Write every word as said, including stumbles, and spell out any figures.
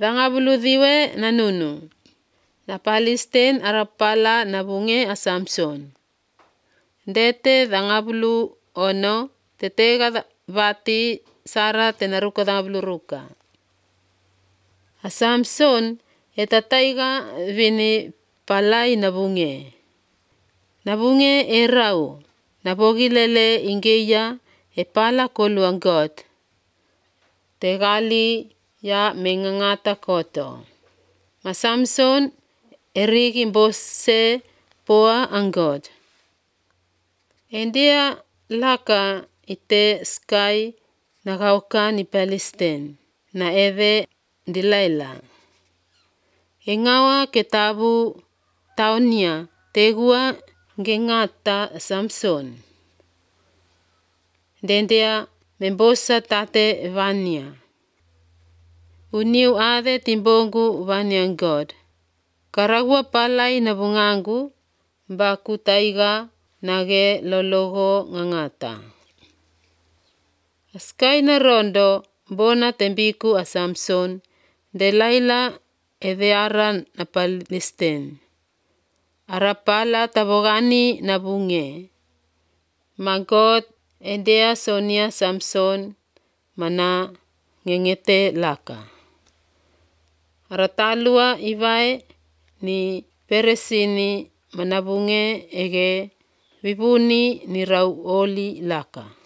Thangabuluthiwe na nunu. Na Palestine arapala na bunge a Samson. Ndete thangabulu ono tetega vati Sara tenaruka thangabulu ruka. A Samson etataiga vini palai na bunge. Na bunge e rau. Na pogilele ingeya e pala kolu ang God. Tegali ya mengangata koto. Ma Samson erigi mbose poa ang God. Endia laka ite sky na kauka ni Palestine na eve Dilaila. Ingawa kitabu taunia tegua ngengata Samson. Dendia membosa tate vania. Uniu ade timbongu vania God. Karagua palai na bungangu baku taiga nage lologo ngangata. Sky na rondo bona tembiku a Samson Delaila eveara na Palestine. Arapala tabogani na bunge. Magot endea Sonia Samson mana ngengete laka. Aratalua ivae ni peresini manabunge ege vibuni ni rau oli laka.